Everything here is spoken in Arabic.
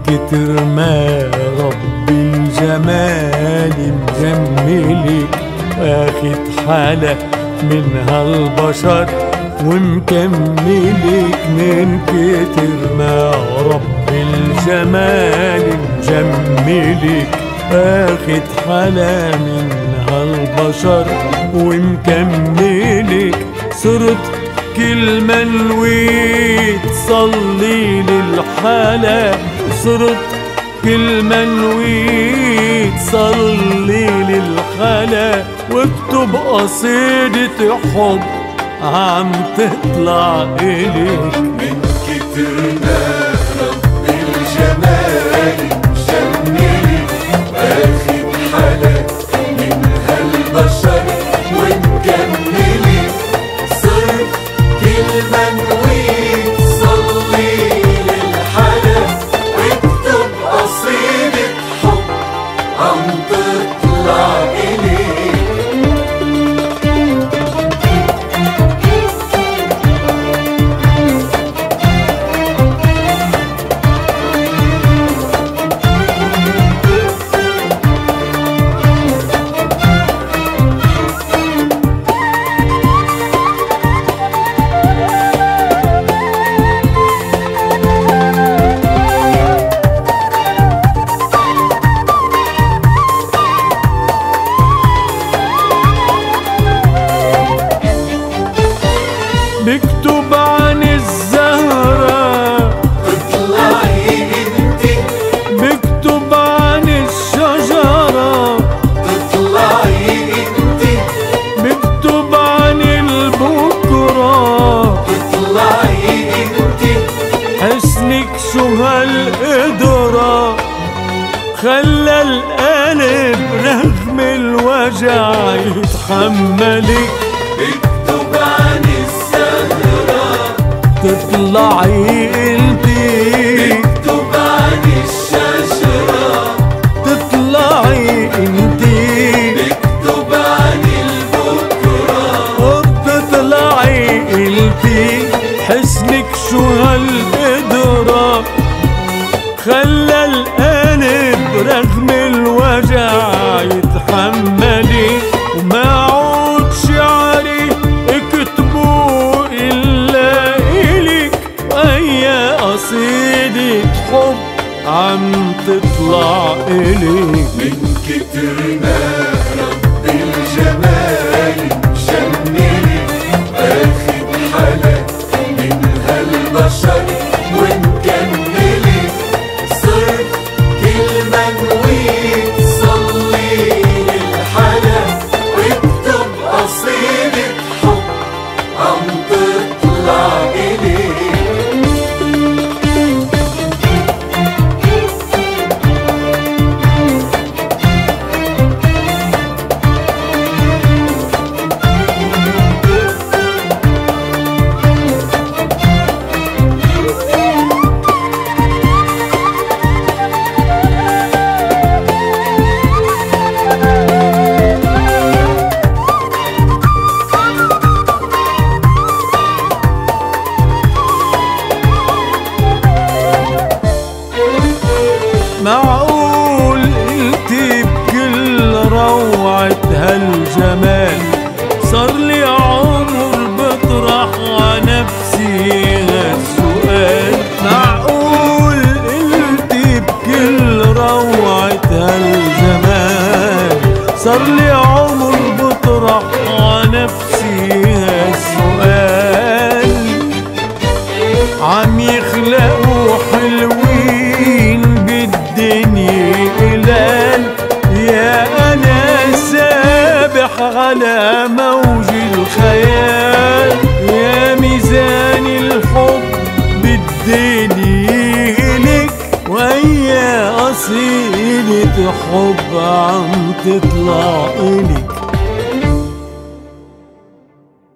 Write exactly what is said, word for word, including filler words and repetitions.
كتر ما رب الجمال مجملك، واخد حالة من هالبشر ومكملك. من كتر ما رب الجمال مجملك، واخد حالة من هالبشر ومكملك. صرت كل ما نويت صلي للحالة، صرت كل ما نويت صلي للحالة. واكتب قصيدة حب عم تطلع إليك. من كتر ما رب الجمال مجملك، واخد حالة من هالبشر ومكملك. صرت كل ما نويت صلي للحالة، واكتب قصيدة حب عم تطلع إليك. بكتب عن الزهرة تطلعي انتي، بكتب عن الشجرة تطلعي انتي، بكتب عن البكرة تطلعي انتي. حسنك شو هالقدرة، خلى القلب رغم الوجع يتحملك. اكتب عن الزهرة تطلعي انتي، اكتب عن الشجرة تطلعي انتي، اكتب عن البكرة وبتطلعي انتي. حسنك شو هالقدرة، خلى القلب رغم الوجع يتحملك. وما عود شعري اكتبوا إلا إلك، وهي قصيدة حب عم تطلع إليك. من كتر ما رب الجمال مجملك، واخد حالة من هالبشر ومكملك. صرت كل ما نويت صلي للحالة، واكتب قصيدة حب عم تطلع إليك. معقول انتي بكل روعة هالجمال صار لي عمر بطرح عنفسي هالسؤال. معقول انتي بكل روعة هالجمال صار لي عمر بطرح عنفسي هالسؤال. عم يخلقوا حلوين بالدنيا قلال، يا أنا سابح على موج الخيال. يا ميزان الحب بالدنيا إلك، وهي قصيدة حب عم تطلع إلك.